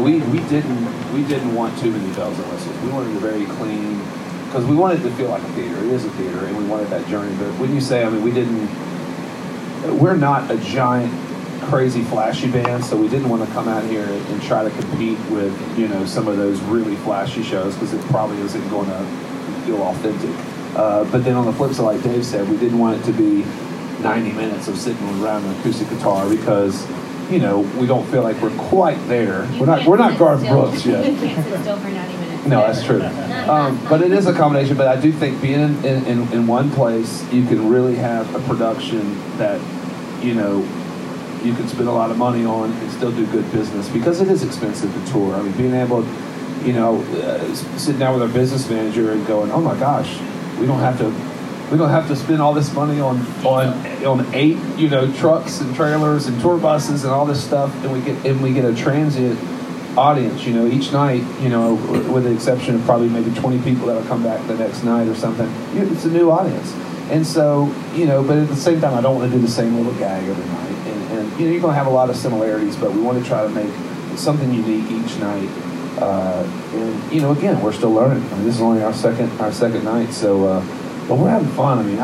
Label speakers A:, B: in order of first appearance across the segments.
A: we didn't want too many bells and whistles. We wanted it very clean because we wanted it to feel like a theater. It is a theater, and we wanted that journey. But when you say, I mean, we're not a giant, crazy, flashy band, so we didn't want to come out here and try to compete with, some of those really flashy shows because it probably isn't going to feel authentic. But then on the flip side, like Dave said, we didn't want it to be 90 minutes of sitting around an acoustic guitar because, we don't feel like we're quite there. We're not Garth Brooks yet.
B: You can't sit still for 90 minutes.
A: No, that's true. But it is a combination. But I do think being in one place, you can really have a production that, you can spend a lot of money on and still do good business because it is expensive to tour. I mean, being able to, sit down with our business manager and going, oh my gosh, we don't have to spend all this money on 8 trucks and trailers and tour buses and all this stuff, and we get a transient audience, each night, with the exception of probably maybe 20 people that'll come back the next night or something. It's a new audience. And so, but at the same time, I don't want to do the same little gag every night. And you're going to have a lot of similarities, but we want to try to make something unique each night. And again, we're still learning. I mean, this is only our second night, so but we're having fun. I mean,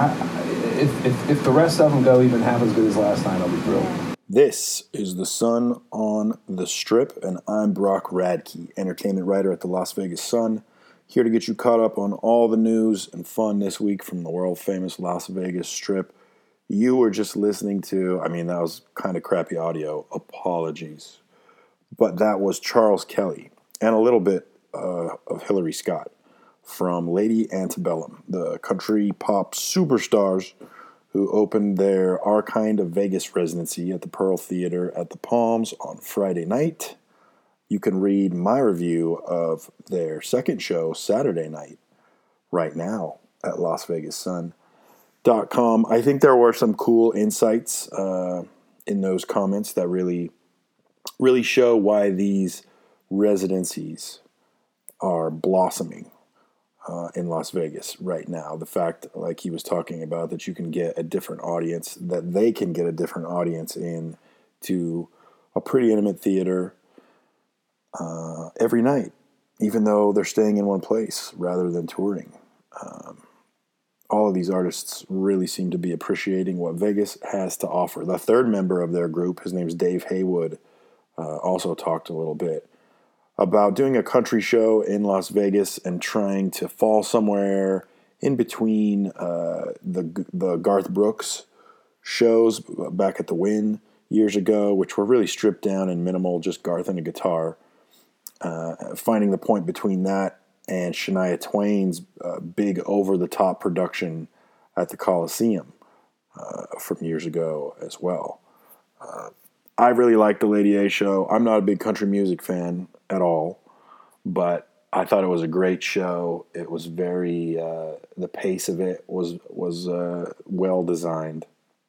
A: if the rest of them go even half as good as last night, I'll be thrilled.
C: This is The Sun on the Strip, and I'm Brock Radke, entertainment writer at the Las Vegas Sun, here to get you caught up on all the news and fun this week from the world-famous Las Vegas Strip. You were just listening to, that was kind of crappy audio. Apologies. But that was Charles Kelly and a little bit of Hillary Scott from Lady Antebellum, the country pop superstars who opened their Our Kind of Vegas residency at the Pearl Theater at the Palms on Friday night. You can read my review of their second show Saturday night right now at LasVegasSun.com. I think there were some cool insights in those comments that really show why these residencies are blossoming in Las Vegas right now. The fact, like he was talking about, that you can get a different audience, that they can get a different audience in to a pretty intimate theater every night, even though they're staying in one place rather than touring. All of these artists really seem to be appreciating what Vegas has to offer. The third member of their group, his name's Dave Haywood, also talked a little bit about doing a country show in Las Vegas and trying to fall somewhere in between the Garth Brooks shows back at the Wynn years ago, which were really stripped down and minimal, just Garth and a guitar. Finding the point between that and Shania Twain's big over-the-top production at the Coliseum from years ago as well. I really like the Lady A show. I'm not a big country music fan at all, but I thought it was a great show. It was very, the pace of it was well designed.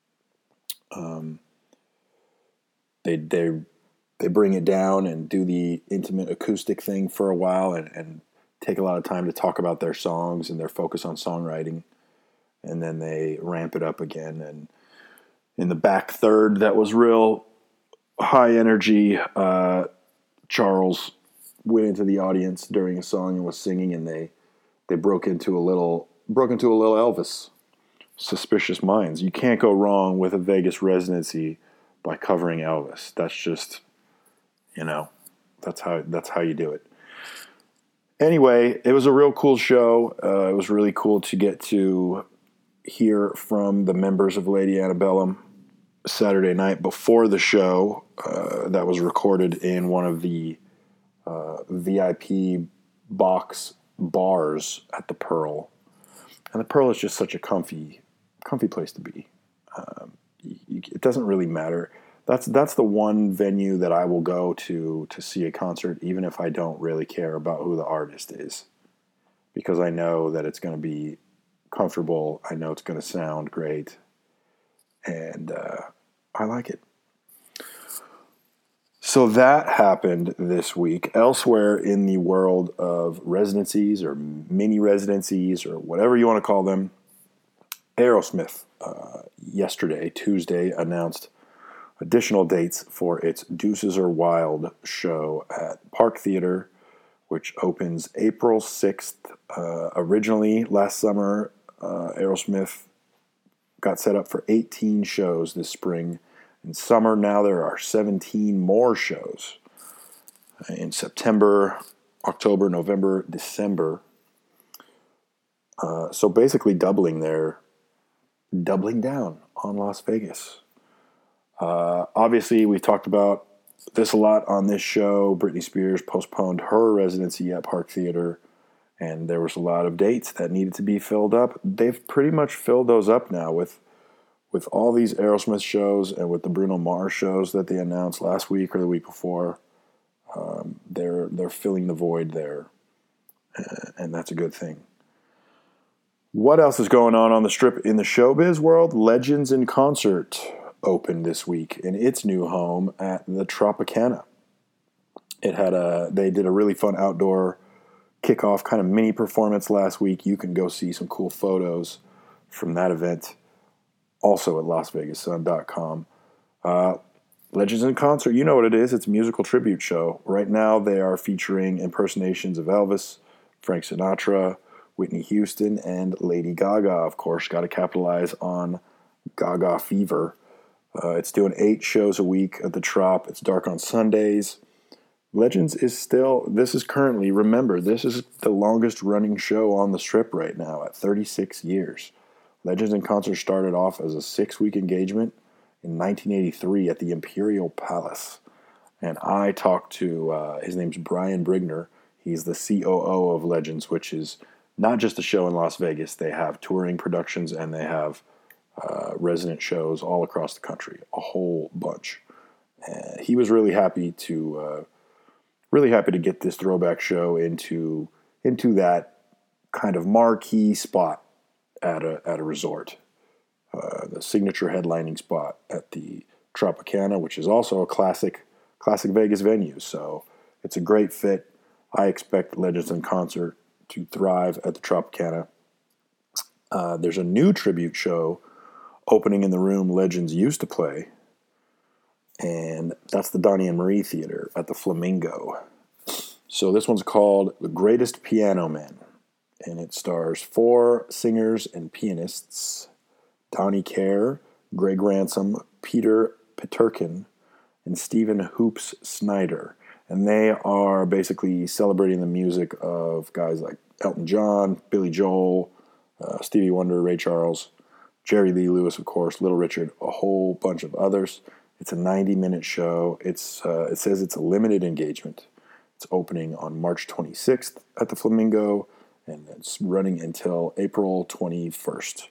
C: They bring it down and do the intimate acoustic thing for a while and take a lot of time to talk about their songs and their focus on songwriting. And then they ramp it up again. And in the back third, that was real high energy. Charles went into the audience during a song and was singing, and they broke into a little Elvis. Suspicious Minds. You can't go wrong with a Vegas residency by covering Elvis. That's just, that's how you do it. Anyway, it was a real cool show. It was really cool to get to hear from the members of Lady Antebellum Saturday night before the show that was recorded in one of the VIP box bars at the Pearl. And the Pearl is just such a comfy place to be. It doesn't really matter. That's the one venue that I will go to see a concert, even if I don't really care about who the artist is, because I know that it's going to be comfortable. I know it's going to sound great, and I like it. So that happened this week. Elsewhere in the world of residencies or mini residencies or whatever you want to call them, Aerosmith yesterday, Tuesday, announced additional dates for its Deuces Are Wild show at Park Theater, which opens April 6th. Originally, last summer, Aerosmith got set up for 18 shows this spring. In summer, now there are 17 more shows. In September, October, November, December. So basically doubling down on Las Vegas. Obviously, we've talked about this a lot on this show. Britney Spears postponed her residency at Park Theater, and there was a lot of dates that needed to be filled up. They've pretty much filled those up now with all these Aerosmith shows and with the Bruno Mars shows that they announced last week or the week before. They're filling the void there, and that's a good thing. What else is going on the Strip in the showbiz world? Legends in Concert opened this week in its new home at the Tropicana. They did a really fun outdoor kickoff kind of mini performance last week. You can go see some cool photos from that event also at LasVegasSun.com. Legends in Concert, you know what it is. It's a musical tribute show. Right now they are featuring impersonations of Elvis, Frank Sinatra, Whitney Houston, and Lady Gaga, of course. Got to capitalize on Gaga fever. It's doing 8 shows a week at the Trop. It's dark on Sundays. Legends is currently, remember, this is the longest running show on the Strip right now at 36 years. Legends in Concert started off as a 6-week engagement in 1983 at the Imperial Palace. And I talked to, his name's Brian Brigner. He's the COO of Legends, which is not just a show in Las Vegas. They have touring productions and they have resident shows all across the country, a whole bunch. He was really happy to get this throwback show into that kind of marquee spot at a resort, the signature headlining spot at the Tropicana, which is also a classic Vegas venue. So it's a great fit. I expect Legends in Concert to thrive at the Tropicana. There's a new tribute show opening in the room Legends used to play, and that's the Donnie and Marie Theater at the Flamingo. So this one's called The Greatest Piano Man, and it stars 4 singers and pianists: Donnie Kerr, Greg Ransom, Peter Peterkin, and Stephen Hoops Snyder. And they are basically celebrating the music of guys like Elton John, Billy Joel, Stevie Wonder, Ray Charles, Jerry Lee Lewis, of course, Little Richard, a whole bunch of others. It's a 90-minute show. It says it's a limited engagement. It's opening on March 26th at the Flamingo, and it's running until April 21st.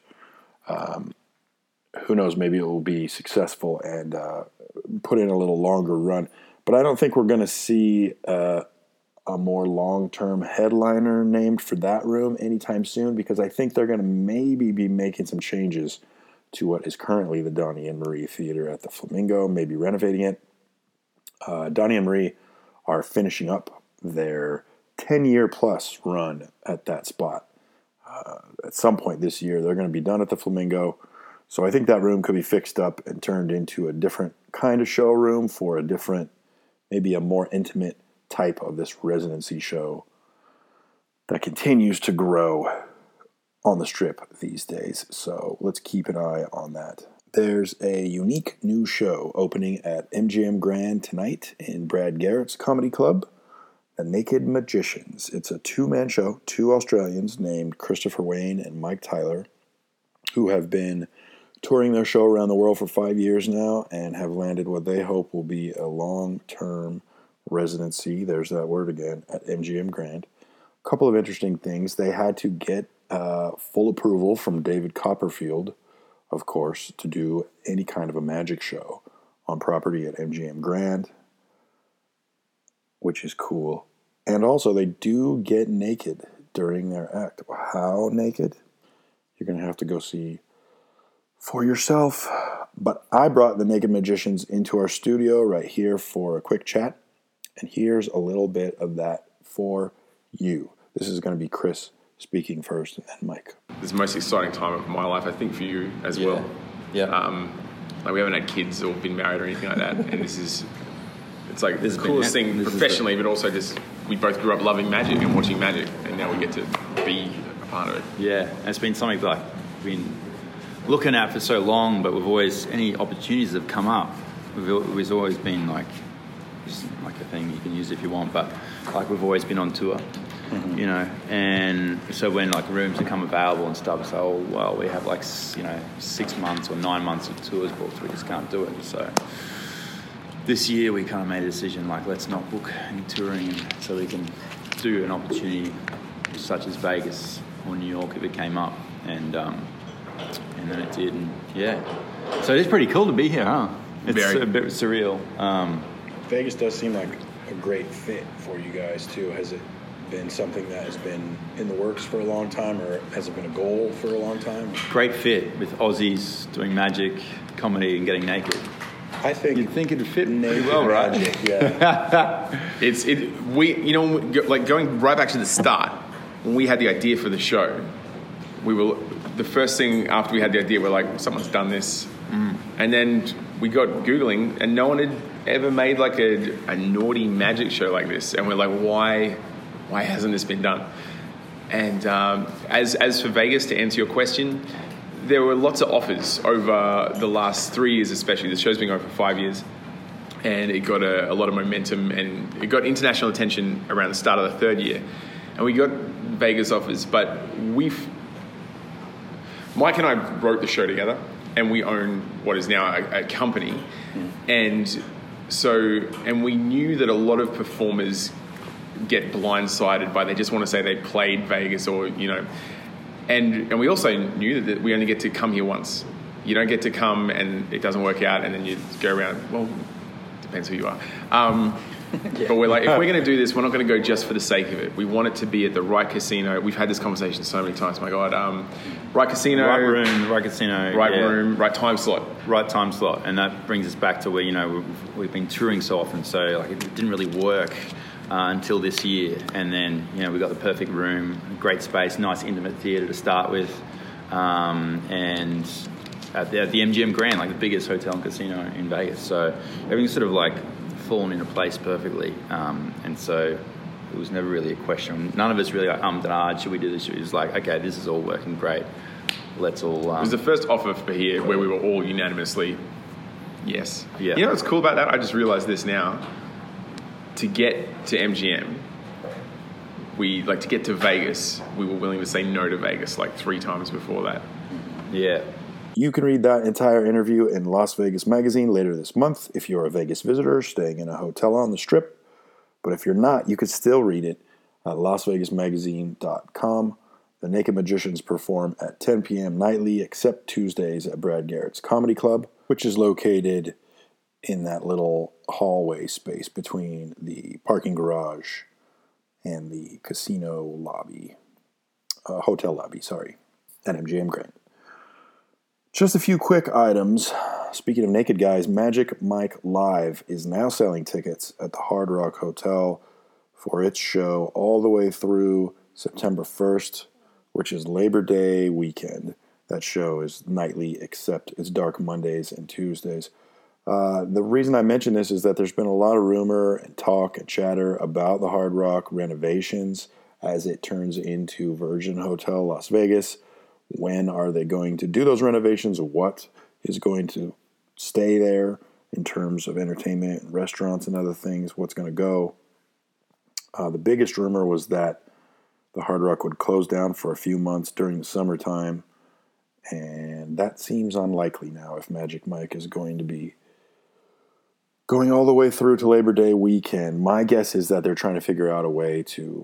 C: Who knows, maybe it will be successful and put in a little longer run. But I don't think we're going to see a more long-term headliner named for that room anytime soon, because I think they're going to maybe be making some changes to what is currently the Donnie and Marie Theater at the Flamingo, maybe renovating it. Donnie and Marie are finishing up their 10-year-plus run at that spot. At some point this year, they're going to be done at the Flamingo. So I think that room could be fixed up and turned into a different kind of showroom for a different, maybe a more intimate type of this residency show that continues to grow on the Strip these days. So let's keep an eye on that. There's a unique new show opening at MGM Grand tonight in Brad Garrett's comedy club, The Naked Magicians. It's a 2-man show, 2 Australians named Christopher Wayne and Mike Tyler, who have been touring their show around the world for 5 years now and have landed what they hope will be a long-term residency, there's that word again, at MGM Grand. A couple of interesting things. They had to get full approval from David Copperfield, of course, to do any kind of a magic show on property at MGM Grand, which is cool. And also, they do get naked during their act. How naked? You're going to have to go see for yourself. But I brought the Naked Magicians into our studio right here for a quick chat. And here's a little bit of that for you. This is going to be Chris speaking first, and then Mike.
B: This is the most exciting time of my life, I think, for you as well.
D: Yeah.
B: Like we haven't had kids or been married or anything like that, and it's like
D: This
B: the
D: has
B: coolest
D: been-
B: thing
D: this is
B: professionally, but also just we both grew up loving magic and watching magic, and now we get to be a part of it.
D: Yeah, and it's been something like we've been looking at for so long, but we've always, any opportunities that have come up, we've always been like, just like a thing you can use if you want, but like we've always been on tour, you know, and so when like rooms become available and stuff, it's like, oh, well, we have like, 6 months or 9 months of tours booked, we just can't do it, so this year we kind of made a decision, like, let's not book any touring so we can do an opportunity such as Vegas or New York if it came up, and then it did, and yeah. So it's pretty cool to be here, huh? It's
B: Very.
D: a bit surreal.
C: Vegas does seem like a great fit for you guys too. Has it been something that has been in the works for a long time, or has it been a goal for a long time?
D: Great fit with Aussies doing magic, comedy, and getting naked.
C: I think
D: You'd think it'd fit pretty
C: naked
D: well, right?
C: magic, yeah.
B: Like going right back to the start, when we had the idea for the show, we were the first thing after we had the idea, we're like, someone's done this, and then we got Googling, and no one had ever made like a naughty magic show like this, and we're like, why hasn't this been done? And as for Vegas, to answer your question, there were lots of offers over the last 3 years, especially. The show's been going for 5 years, and it got a lot of momentum, and it got international attention around the start of the third year. And we got Vegas offers, but Mike and I wrote the show together, and we own what is now a company. And we knew that a lot of performers get blindsided by, they just want to say they played Vegas, or, you know, and we also knew that we only get to come here once. You don't get to come and it doesn't work out and then you go around. Well, depends who you are. But we're like, if we're going to do this, we're not going to go just for the sake of it. We want it to be at the right casino. We've had this conversation so many times. My God, right casino,
D: Right room, right casino,
B: right
D: yeah.
B: room, right time slot.
D: Right time slot, and that brings us back to where, you know, we've been touring so often, so like it didn't really work until this year, and then, you know, we got the perfect room, great space, nice intimate theatre to start with, and at the MGM Grand, like the biggest hotel and casino in Vegas, so everything's sort of like fallen into place perfectly, and so it was never really a question. None of us really like, should we do this? It was like, okay, this is all working great. Let's all...
B: It was the first offer for here where we were all unanimously yes.
D: Yeah.
B: You know what's cool about that? I just realised this now. To get to MGM, to get to Vegas, we were willing to say no to Vegas like 3 times before that.
D: Yeah.
C: You can read that entire interview in Las Vegas Magazine later this month if you're a Vegas visitor staying in a hotel on the Strip. But if you're not, you could still read it at LasVegasMagazine.com. The Naked Magicians perform at 10 p.m. nightly, except Tuesdays at Brad Garrett's Comedy Club, which is located in that little hallway space between the parking garage and the casino lobby, hotel lobby, at MGM Grand. Just a few quick items. Speaking of Naked Guys, Magic Mike Live is now selling tickets at the Hard Rock Hotel for its show all the way through September 1st, which is Labor Day weekend. That show is nightly, except it's dark Mondays and Tuesdays. The reason I mention this is that there's been a lot of rumor and talk and chatter about the Hard Rock renovations as it turns into Virgin Hotel Las Vegas. When are they going to do those renovations? What is going to stay there in terms of entertainment and restaurants and other things? What's going to go? The biggest rumor was that the Hard Rock would close down for a few months during the summertime, and that seems unlikely now if Magic Mike is going to be going all the way through to Labor Day weekend. My guess is that they're trying to figure out a way to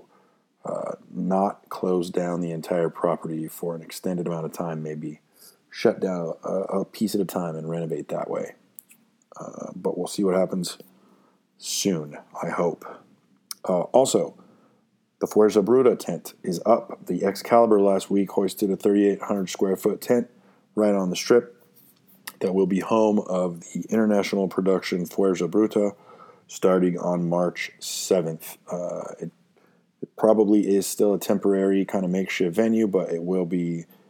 C: not close down the entire property for an extended amount of time, maybe shut down a piece at a time and renovate that way. But we'll see what happens soon, I hope. Also, the Fuerza Bruta tent is up. The Excalibur last week hoisted a 3,800 square foot tent right on the Strip that will be home of the international production Fuerza Bruta starting on March 7th. It probably is still a temporary kind of makeshift venue, but it will be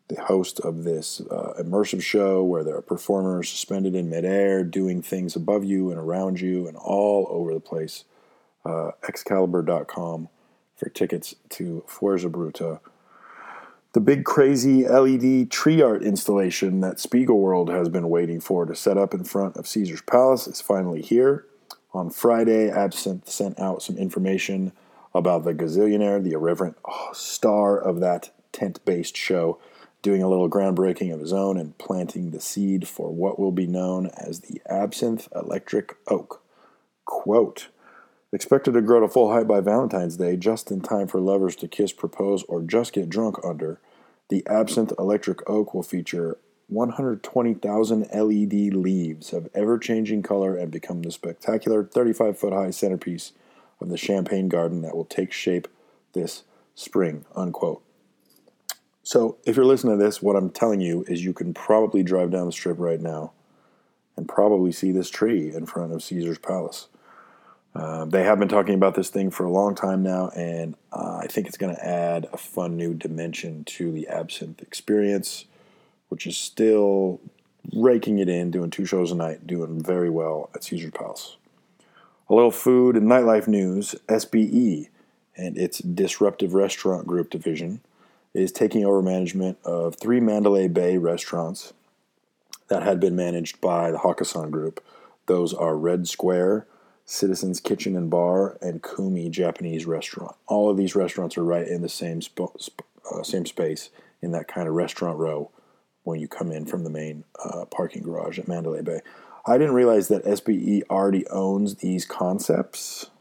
C: the host of this immersive show where there are performers suspended in midair doing things above you and around you and all over the place. Excalibur.com for tickets to Fuerza Bruta. The big crazy LED tree art installation that Spiegelworld has been waiting for to set up in front of Caesar's Palace is finally here. On Friday, Absinthe sent out some information about the gazillionaire, the irreverent star of that tent-based show, doing a little groundbreaking of his own and planting the seed for what will be known as the Absinthe Electric Oak. Quote, expected to grow to full height by Valentine's Day, just in time for lovers to kiss, propose, or just get drunk under, the Absinthe Electric Oak will feature 120,000 LED leaves of ever-changing color and become the spectacular 35-foot-high centerpiece of the Champagne Garden that will take shape this spring, unquote. So, if you're listening to this, what I'm telling you is you can probably drive down the strip right now and probably see this tree in front of Caesar's Palace. They have been talking about this thing for a long time now, and I think it's going to add a fun new dimension to the Absinthe experience, which is still raking it in, doing 2 shows a night, doing very well at Caesar's Palace. A little food and nightlife news. SBE and its Disruptive Restaurant Group division is taking over management of 3 Mandalay Bay restaurants that had been managed by the Hakkasan Group. Those are Red Square, Citizens Kitchen and Bar, and Kumi Japanese Restaurant. All of these restaurants are right in the same space in that kind of restaurant row when you come in from the main parking garage at Mandalay Bay. I didn't realize that SBE already owns these concepts,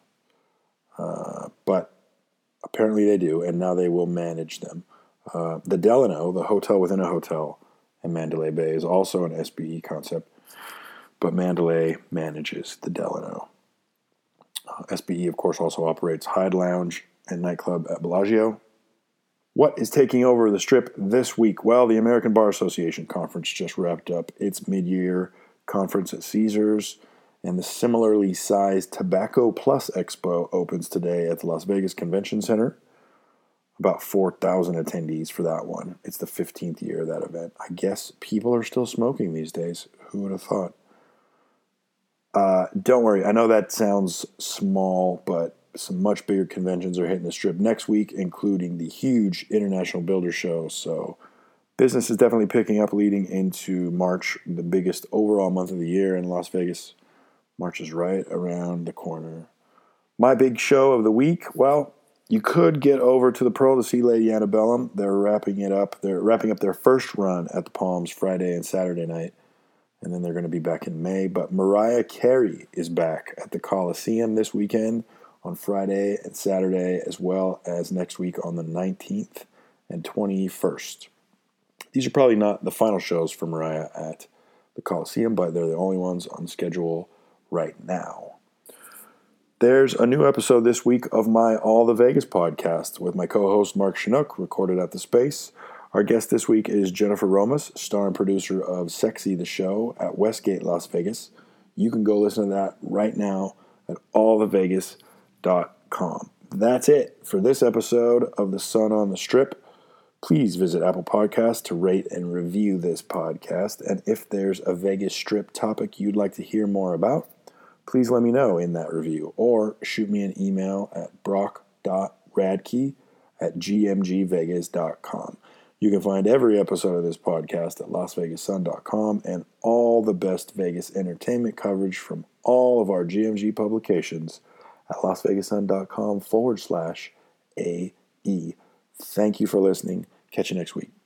C: but apparently they do, and now they will manage them. The Delano, the hotel within a hotel in Mandalay Bay, is also an SBE concept, but Mandalay manages the Delano. SBE, of course, also operates Hyde Lounge and nightclub at Bellagio. What is taking over the Strip this week? Well, the American Bar Association conference just wrapped up its mid-year conference at Caesars, and the similarly sized Tobacco Plus Expo opens today at the Las Vegas Convention Center. About 4,000 attendees for that one. It's the 15th year of that event. I guess people are still smoking these days. Who would have thought? Don't worry, I know that sounds small, but some much bigger conventions are hitting the Strip next week, including the huge International Builder Show. So business is definitely picking up leading into March, the biggest overall month of the year in Las Vegas. March is right around the corner. My big show of the week, well, you could get over to the Pearl to see Lady Antebellum. They're wrapping it up. They're wrapping up their first run at the Palms Friday and Saturday night, and then they're going to be back in May. But Mariah Carey is back at the Coliseum this weekend on Friday and Saturday, as well as next week on the 19th and 21st. These are probably not the final shows for Mariah at the Coliseum, but they're the only ones on schedule right now. There's a new episode this week of my All the Vegas podcast with my co-host Mark Chinook, recorded at the Space. Our guest this week is Jennifer Romas, star and producer of Sexy the Show at Westgate, Las Vegas. You can go listen to that right now at allthevegas.com. That's it for this episode of The Sun on the Strip. Please visit Apple Podcasts to rate and review this podcast. And if there's a Vegas Strip topic you'd like to hear more about, please let me know in that review or shoot me an email at brock.radke@gmgvegas.com. You can find every episode of this podcast at lasvegassun.com and all the best Vegas entertainment coverage from all of our GMG publications at lasvegassun.com/AE. Thank you for listening. Catch you next week.